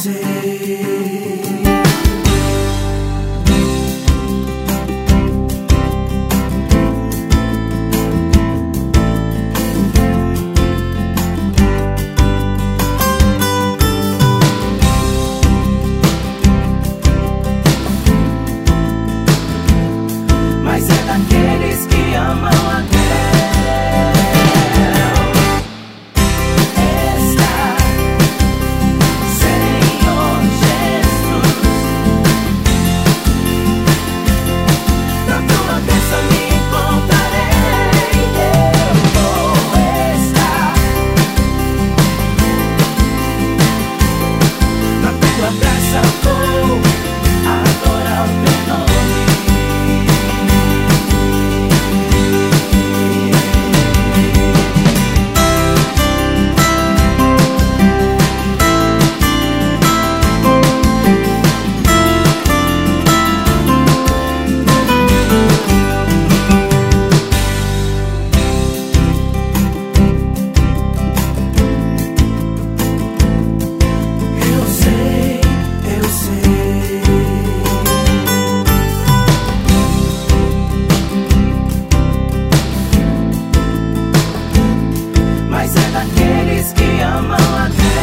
Mas é daqueles que amam a Deus. Está, Senhor Jesus, na tua bênção me encontrarei. Eu vou estar na tua graça, vou adorar o teu nome. Mas é daqueles que amam a Deus.